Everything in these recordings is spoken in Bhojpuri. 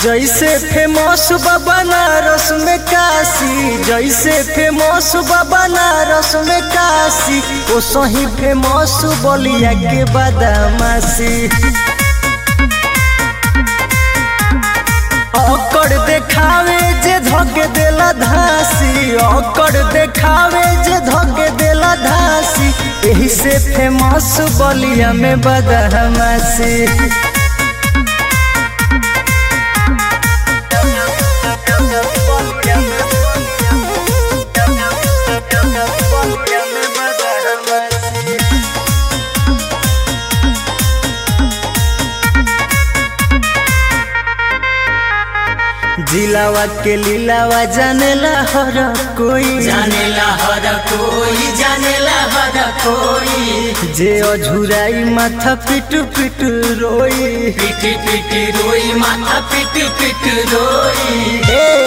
जैसे फेमस बा बनारस में काशी, जैसे फेमस बा बनारस में काशी, ओ सही फेमस बलिया के बदमाशी। औकड़ देखावे जे धोके देला धासी, औकड़ देखावे जे धोके देला धासी, एही से फेमस बलिया में बदमाशी। जिलावा के लीलावा जानेला हर कोई, जानेला हर कोई, जानेला हर कोई। जे अझुराई माथा पिट पिट रोई, पिट पिट रोई, माथा पिट पिट रोई।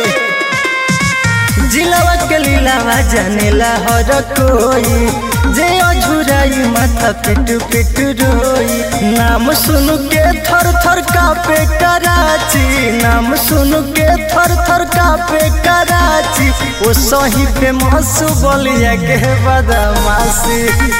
जिलावा के लीलावा जानेला हर कोई, जे अझुराई माथा पिट पिट रोई। नाम सुन के थर थर कापे कराची, नाम सुन के थर थर कापे कराची, ओ सही फेमस बलिया के बदमाशी।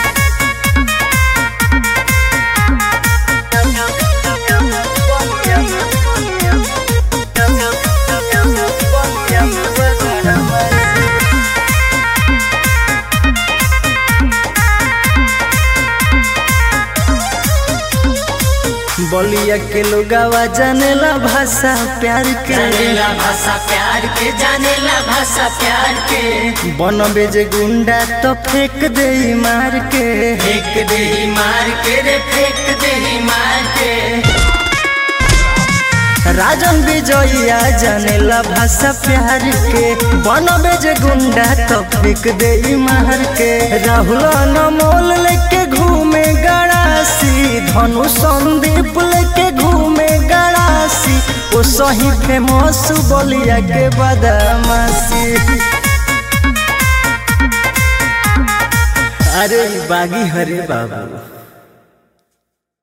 बलिया के लोगावा जानेला भाषा प्यार के, जानेला भाषा प्यार के, जानेला भाषा प्यार के। बनबे जे गुंडा तो फेंक दे मार के, फेंक दे मार के रे, फेंक दे मार के। राजन विजया जानेला भाषा प्यार के, बनबे जे गुंडा तो फेंक दे मार के। राहुल अनमोल लेके घूमे गड़ासी, धनु संदीप लेके घूमे गड़ासी, ओ सही फेमस बलिया के बदमाशी। अरे बागी हरे बाबू।